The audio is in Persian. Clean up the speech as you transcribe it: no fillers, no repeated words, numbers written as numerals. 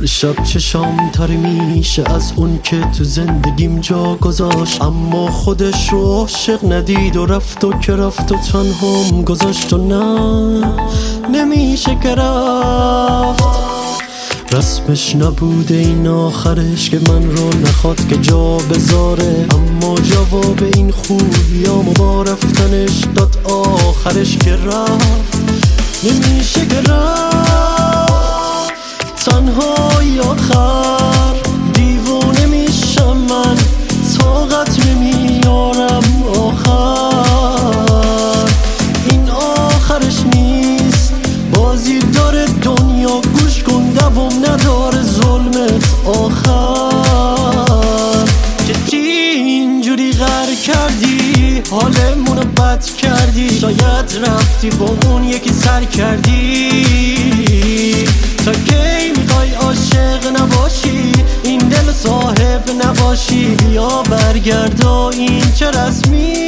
شب چشام تاری میشه از اون که تو زندگیم جا گذاشت، اما خودش رو عاشق ندید و رفت و که رفت و تنهام گذاشت و نه نمیشه که رفت. رسمش نبوده این آخرش که من رو نخواد که جا بذاره، اما جواب این خوبیامو با رفتنش داد آخرش که رفت. نمیشه که رفت تنهای آخر، دیوونه میشم من طاقت نمیارم آخر. این آخرش نیست بازی داره دنیا، گوش کن دوام نداره ظلمت آخر. که اینجوری غر کردی حالمونو بد کردی، شاید رفتی با اون یکی سر کردی. تا کی میخوای عاشق نباشی این دل صاحب نباشی؟ بیا برگرد و این چه رسمی